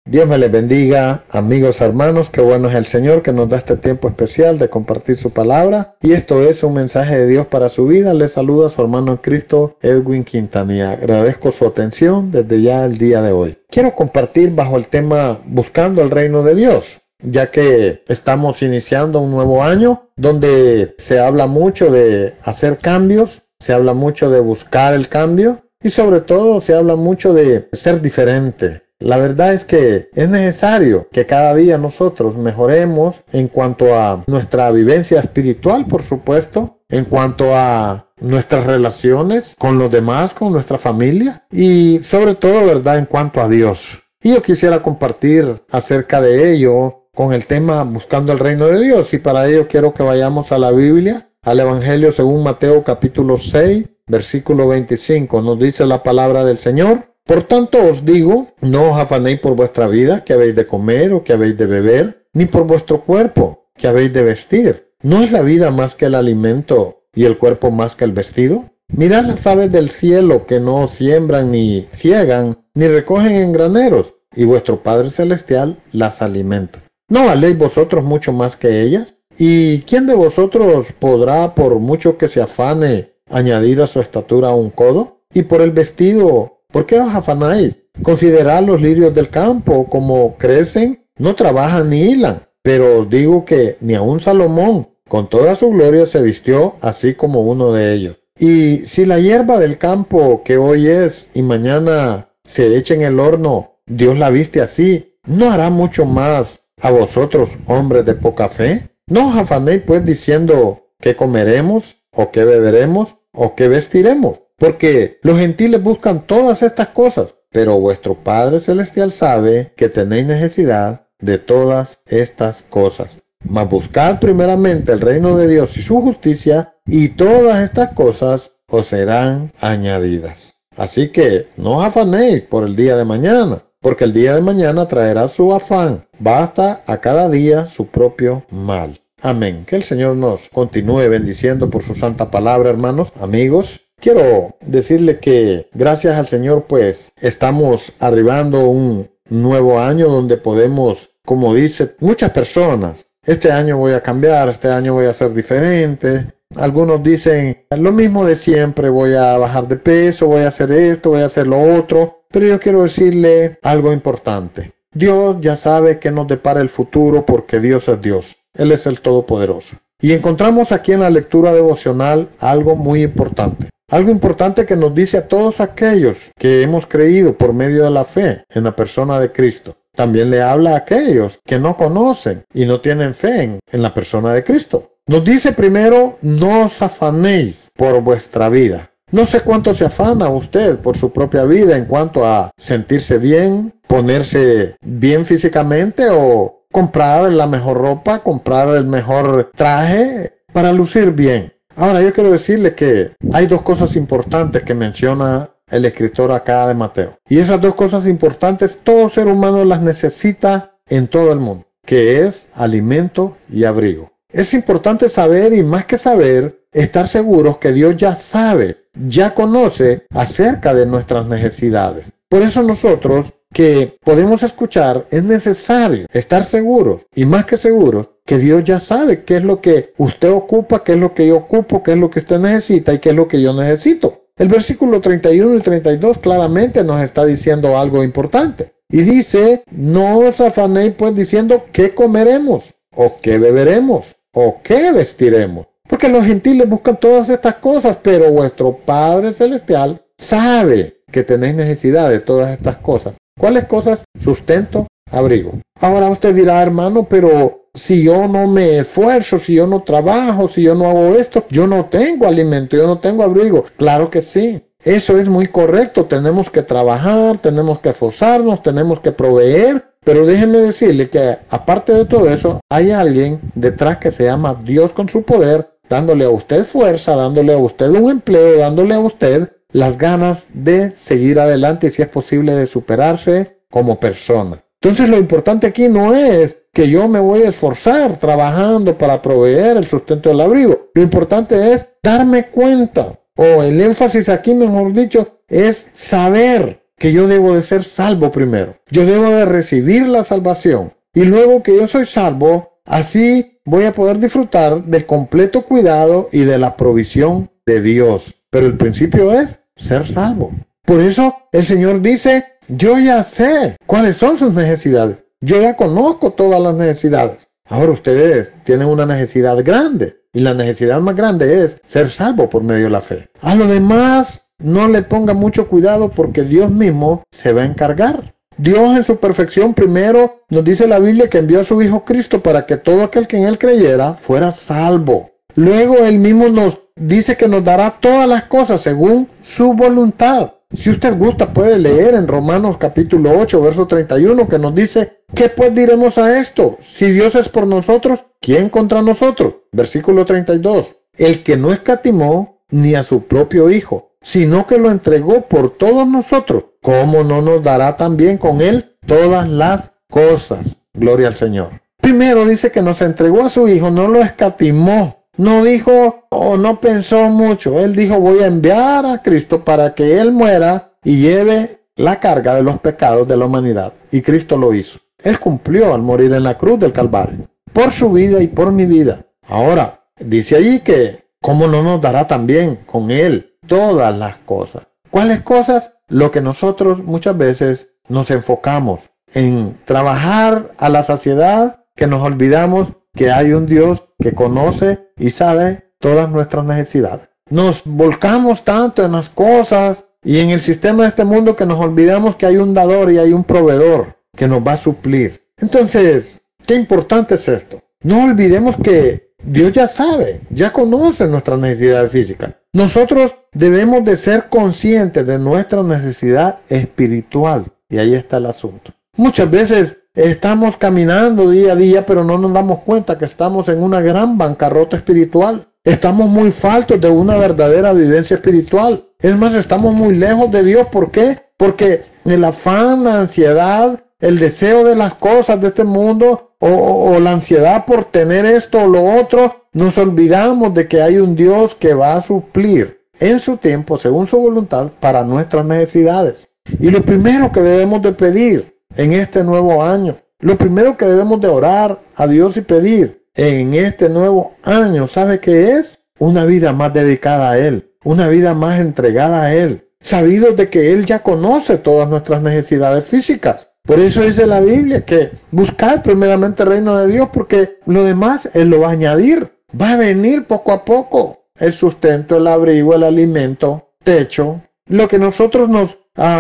Dios me les bendiga, amigos, hermanos, qué bueno es el Señor que nos da este tiempo especial de compartir su palabra. Y esto es un mensaje de Dios para su vida. Les saluda su hermano en Cristo, Edwin Quintanilla. Agradezco su atención desde ya el día de hoy. Quiero compartir bajo el tema Buscando el Reino de Dios, ya que estamos iniciando un nuevo año donde se habla mucho de hacer cambios, se habla mucho de buscar el cambio y sobre todo se habla mucho de ser diferente. La verdad es que es necesario que cada día nosotros mejoremos en cuanto a nuestra vivencia espiritual, por supuesto, en cuanto a nuestras relaciones con los demás, con nuestra familia y sobre todo, ¿verdad?, en cuanto a Dios. Y yo quisiera compartir acerca de ello con el tema Buscando el Reino de Dios, y para ello quiero que vayamos a la Biblia, al Evangelio según Mateo capítulo 6, versículo 25. Nos dice la palabra del Señor: Por tanto os digo, no os afanéis por vuestra vida, que habéis de comer o que habéis de beber, ni por vuestro cuerpo, que habéis de vestir. ¿No es la vida más que el alimento y el cuerpo más que el vestido? Mirad las aves del cielo, que no siembran ni ciegan, ni recogen en graneros, y vuestro Padre Celestial las alimenta. ¿No valéis vosotros mucho más que ellas? ¿Y quién de vosotros podrá, por mucho que se afane, añadir a su estatura un codo? Y por el vestido, ¿por qué os afanáis? Considerad los lirios del campo, como crecen, no trabajan ni hilan. Pero os digo que ni aun Salomón, con toda su gloria, se vistió así como uno de ellos. Y si la hierba del campo, que hoy es y mañana se echa en el horno, Dios la viste así, ¿no hará mucho más a vosotros, hombres de poca fe? No os afanéis pues diciendo qué comeremos, o qué beberemos, o qué vestiremos. Porque los gentiles buscan todas estas cosas, pero vuestro Padre Celestial sabe que tenéis necesidad de todas estas cosas. Mas buscad primeramente el reino de Dios y su justicia, y todas estas cosas os serán añadidas. Así que no os afanéis por el día de mañana, porque el día de mañana traerá su afán. Basta a cada día su propio mal. Amén. Que el Señor nos continúe bendiciendo por su santa palabra, hermanos, amigos. Quiero decirle que gracias al Señor pues estamos arribando a un nuevo año donde podemos, como dice muchas personas, este año voy a cambiar, este año voy a ser diferente. Algunos dicen lo mismo de siempre, voy a bajar de peso, voy a hacer esto, voy a hacer lo otro. Pero yo quiero decirle algo importante. Dios ya sabe que nos depara el futuro porque Dios es Dios. Él es el Todopoderoso. Y encontramos aquí en la lectura devocional algo muy importante. Algo importante que nos dice a todos aquellos que hemos creído por medio de la fe en la persona de Cristo. También le habla a aquellos que no conocen y no tienen fe en la persona de Cristo. Nos dice primero, no os afanéis por vuestra vida. No sé cuánto se afana usted por su propia vida en cuanto a sentirse bien, ponerse bien físicamente o comprar la mejor ropa, comprar el mejor traje para lucir bien. Ahora yo quiero decirle que hay dos cosas importantes que menciona el escritor acá de Mateo. Y esas dos cosas importantes todo ser humano las necesita en todo el mundo, que es alimento y abrigo. Es importante saber, y más que saber, estar seguros que Dios ya sabe, ya conoce acerca de nuestras necesidades. Por eso nosotros que podemos escuchar, es necesario estar seguros, y más que seguros, que Dios ya sabe qué es lo que usted ocupa, qué es lo que yo ocupo, qué es lo que usted necesita y qué es lo que yo necesito. El versículo 31 y 32 claramente nos está diciendo algo importante. Y dice, no os afanéis pues diciendo qué comeremos, o qué beberemos, o qué vestiremos. Porque los gentiles buscan todas estas cosas, pero vuestro Padre Celestial sabe que tenéis necesidad de todas estas cosas. ¿Cuáles cosas? Sustento, abrigo. Ahora usted dirá, hermano, pero si yo no me esfuerzo, si yo no trabajo, si yo no hago esto, yo no tengo alimento, yo no tengo abrigo. Claro que sí. Eso es muy correcto. Tenemos que trabajar, tenemos que esforzarnos, tenemos que proveer. Pero déjenme decirle que aparte de todo eso, hay alguien detrás que se llama Dios con su poder, dándole a usted fuerza, dándole a usted un empleo, dándole a usted las ganas de seguir adelante y si es posible de superarse como persona. Entonces lo importante aquí no es que yo me voy a esforzar trabajando para proveer el sustento del abrigo. Lo importante es darme cuenta, o el énfasis aquí, mejor dicho, es saber que yo debo de ser salvo primero. Yo debo de recibir la salvación. Y luego que yo soy salvo, así voy a poder disfrutar del completo cuidado y de la provisión de Dios. Pero el principio es ser salvo. Por eso el Señor dice, yo ya sé cuáles son sus necesidades. Yo ya conozco todas las necesidades. Ahora ustedes tienen una necesidad grande. Y la necesidad más grande es ser salvo por medio de la fe. A lo demás, no le ponga mucho cuidado porque Dios mismo se va a encargar. Dios en su perfección primero nos dice la Biblia que envió a su Hijo Cristo para que todo aquel que en Él creyera fuera salvo. Luego Él mismo nos dice que nos dará todas las cosas según su voluntad. Si usted gusta puede leer en Romanos capítulo 8, verso 31 que nos dice, ¿qué pues diremos a esto? Si Dios es por nosotros, ¿quién contra nosotros? Versículo 32. El que no escatimó ni a su propio Hijo, sino que lo entregó por todos nosotros, ¿cómo no nos dará también con Él todas las cosas? Gloria al Señor. Primero dice que nos entregó a su Hijo, no lo escatimó. No dijo o no pensó mucho. Él dijo, voy a enviar a Cristo para que Él muera y lleve la carga de los pecados de la humanidad. Y Cristo lo hizo. Él cumplió al morir en la cruz del Calvario. Por su vida y por mi vida. Ahora, dice allí que, ¿cómo no nos dará también con Él todas las cosas? ¿Cuáles cosas? Lo que nosotros muchas veces nos enfocamos en trabajar a la saciedad, que nos olvidamos que hay un Dios que conoce y sabe todas nuestras necesidades. Nos volcamos tanto en las cosas y en el sistema de este mundo que nos olvidamos que hay un dador y hay un proveedor que nos va a suplir. Entonces, qué importante es esto. No olvidemos que Dios ya sabe, ya conoce nuestras necesidades físicas. Nosotros debemos de ser conscientes de nuestra necesidad espiritual. Y ahí está el asunto. Muchas veces estamos caminando día a día, pero no nos damos cuenta que estamos en una gran bancarrota espiritual. Estamos muy faltos de una verdadera vivencia espiritual. Es más, estamos muy lejos de Dios. ¿Por qué? Porque el afán, la ansiedad, el deseo de las cosas de este mundo o la ansiedad por tener esto o lo otro, nos olvidamos de que hay un Dios que va a suplir en su tiempo, según su voluntad, para nuestras necesidades. Y lo primero que debemos de pedir en este nuevo año, lo primero que debemos de orar a Dios y pedir en este nuevo año, ¿sabe qué es? Una vida más dedicada a Él, una vida más entregada a Él, sabidos de que Él ya conoce todas nuestras necesidades físicas. Por eso dice la Biblia que buscad primeramente el reino de Dios, porque lo demás Él lo va a añadir. Va a venir poco a poco el sustento, el abrigo, el alimento, techo, lo que nosotros nos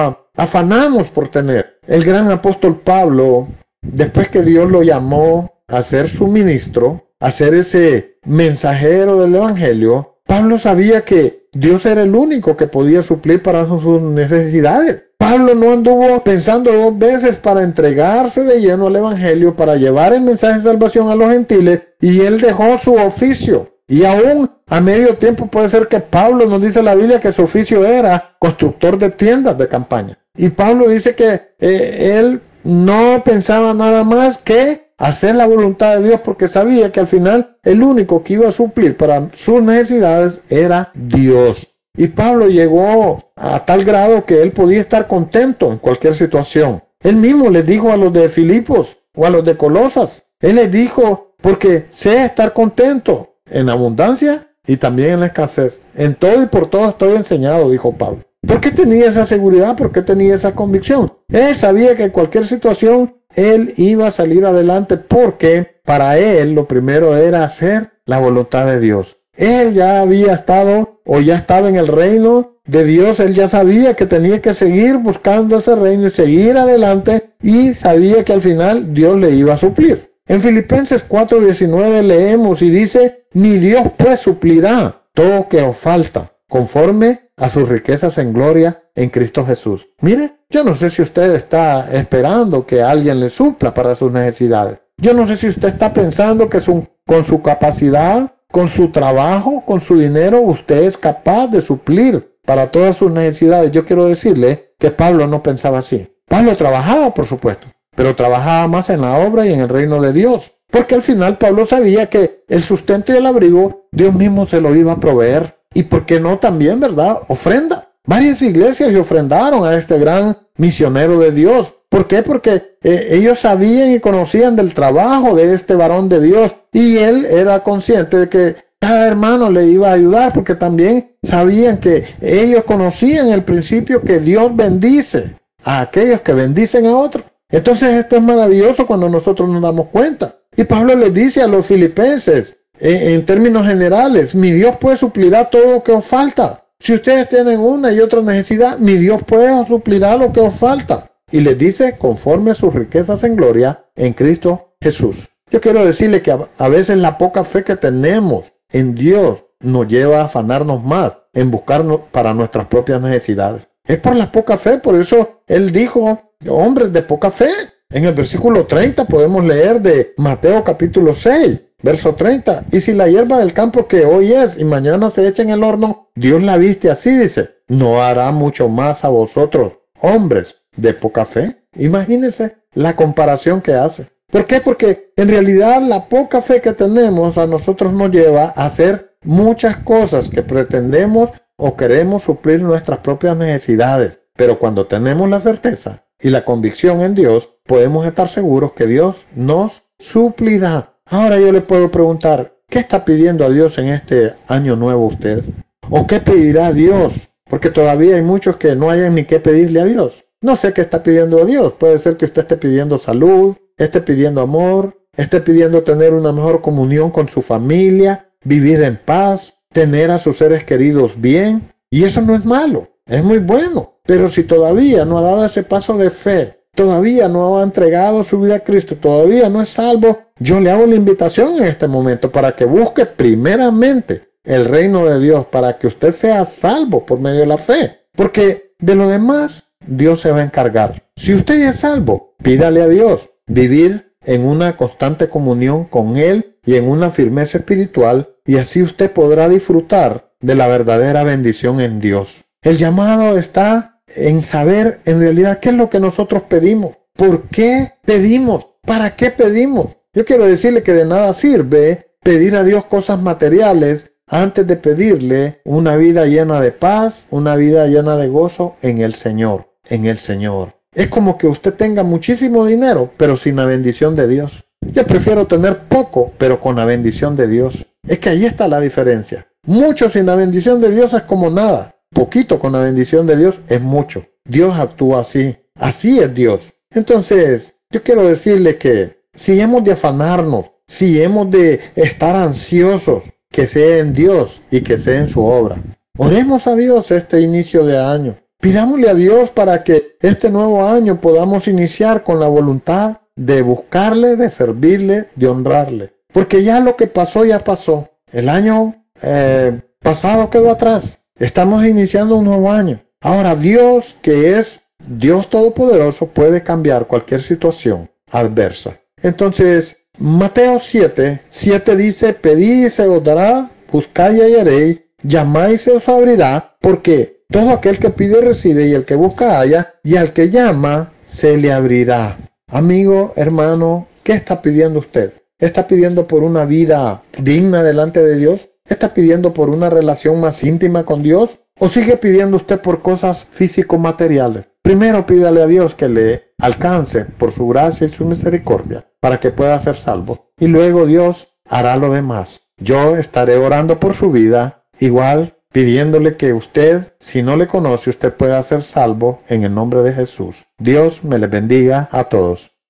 afanamos por tener. El gran apóstol Pablo, después que Dios lo llamó a ser su ministro, a ser ese mensajero del evangelio, Pablo sabía que Dios era el único que podía suplir para sus necesidades. Pablo no anduvo pensando dos veces para entregarse de lleno al evangelio, para llevar el mensaje de salvación a los gentiles, y él dejó su oficio. Y aún a medio tiempo puede ser que Pablo, nos dice la Biblia, que su oficio era constructor de tiendas de campaña. Y Pablo dice que él no pensaba nada más que hacer la voluntad de Dios, porque sabía que al final el único que iba a suplir para sus necesidades era Dios. Y Pablo llegó a tal grado que él podía estar contento en cualquier situación. Él mismo les dijo a los de Filipos o a los de Colosas, él les dijo, porque sé estar contento en abundancia y también en la escasez. En todo y por todo estoy enseñado, dijo Pablo. ¿Por qué tenía esa seguridad? ¿Por qué tenía esa convicción? Él sabía que en cualquier situación él iba a salir adelante, porque para él lo primero era hacer la voluntad de Dios. Él ya había estado o ya estaba en el reino de Dios. Él ya sabía que tenía que seguir buscando ese reino y seguir adelante, y sabía que al final Dios le iba a suplir. En Filipenses 4:19 leemos y dice, ni Dios pues suplirá todo que os falta, conforme a sus riquezas en gloria en Cristo Jesús. Mire, yo no sé si usted está esperando que alguien le supla para sus necesidades. Yo no sé si usted está pensando que con su capacidad, con su trabajo, con su dinero, usted es capaz de suplir para todas sus necesidades. Yo quiero decirle que Pablo no pensaba así. Pablo trabajaba, por supuesto, pero trabajaba más en la obra y en el reino de Dios. Porque al final Pablo sabía que el sustento y el abrigo Dios mismo se lo iba a proveer. Y por qué no también, ¿verdad? Ofrenda. Varias iglesias le ofrendaron a este gran misionero de Dios. ¿Por qué? Porque ellos sabían y conocían del trabajo de este varón de Dios, y él era consciente de que cada hermano le iba a ayudar, porque también sabían que ellos conocían el principio que Dios bendice a aquellos que bendicen a otros. Entonces esto es maravilloso cuando nosotros nos damos cuenta. Y Pablo les dice a los filipenses, en términos generales, mi Dios pues suplirá todo lo que os falta. Si ustedes tienen una y otra necesidad, mi Dios pues suplirá lo que os falta. Y les dice, conforme a sus riquezas en gloria en Cristo Jesús. Yo quiero decirle que a veces la poca fe que tenemos en Dios nos lleva a afanarnos más en buscarnos para nuestras propias necesidades. Es por la poca fe, por eso Él dijo, hombres de poca fe. En el versículo 30 podemos leer de Mateo capítulo 6, verso 30. Y si la hierba del campo que hoy es y mañana se echa en el horno, Dios la viste así, dice, ¿no hará mucho más a vosotros, hombres de poca fe? Imagínense la comparación que hace. ¿Por qué? Porque en realidad la poca fe que tenemos a nosotros nos lleva a hacer muchas cosas que pretendemos o queremos suplir nuestras propias necesidades. Pero cuando tenemos la certeza y la convicción en Dios, podemos estar seguros que Dios nos suplirá. Ahora yo le puedo preguntar, ¿qué está pidiendo a Dios en este año nuevo usted? ¿O qué pedirá a Dios? Porque todavía hay muchos que no hayan ni qué pedirle a Dios. No sé qué está pidiendo a Dios. Puede ser que usted esté pidiendo salud, esté pidiendo amor, esté pidiendo tener una mejor comunión con su familia, vivir en paz, tener a sus seres queridos bien. Y eso no es malo, es muy bueno. Pero si todavía no ha dado ese paso de fe, todavía no ha entregado su vida a Cristo, todavía no es salvo, yo le hago la invitación en este momento para que busque primeramente el reino de Dios, para que usted sea salvo por medio de la fe. Porque de lo demás, Dios se va a encargar. Si usted es salvo, pídale a Dios vivir en una constante comunión con Él y en una firmeza espiritual, y así usted podrá disfrutar de la verdadera bendición en Dios. El llamado está en saber en realidad qué es lo que nosotros pedimos, por qué pedimos, para qué pedimos. Yo quiero decirle que de nada sirve pedir a Dios cosas materiales antes de pedirle una vida llena de paz, una vida llena de gozo en el Señor, en el Señor. Es como que usted tenga muchísimo dinero, pero sin la bendición de Dios. Yo prefiero tener poco, pero con la bendición de Dios. Es que ahí está la diferencia. Mucho sin la bendición de Dios es como nada. Poquito con la bendición de Dios es mucho. Dios actúa así. Así es Dios. Entonces, yo quiero decirle que si hemos de afanarnos, si hemos de estar ansiosos, que sea en Dios y que sea en su obra. Oremos a Dios este inicio de año. Pidámosle a Dios para que este nuevo año podamos iniciar con la voluntad de buscarle, de servirle, de honrarle. Porque ya lo que pasó, ya pasó. El año pasado quedó atrás. Estamos iniciando un nuevo año. Ahora Dios, que es Dios Todopoderoso, puede cambiar cualquier situación adversa. Entonces, Mateo 7 dice, pedid y se os dará, buscad y hallaréis, llamad y se os abrirá, porque todo aquel que pide recibe, y el que busca halla, y al que llama se le abrirá. Amigo, hermano, ¿qué está pidiendo usted? ¿Está pidiendo por una vida digna delante de Dios? ¿Está pidiendo por una relación más íntima con Dios? ¿O sigue pidiendo usted por cosas físico-materiales? Primero pídale a Dios que le alcance por su gracia y su misericordia para que pueda ser salvo. Y luego Dios hará lo demás. Yo estaré orando por su vida, igual pidiéndole que usted, si no le conoce, usted pueda ser salvo en el nombre de Jesús. Dios me les bendiga a todos.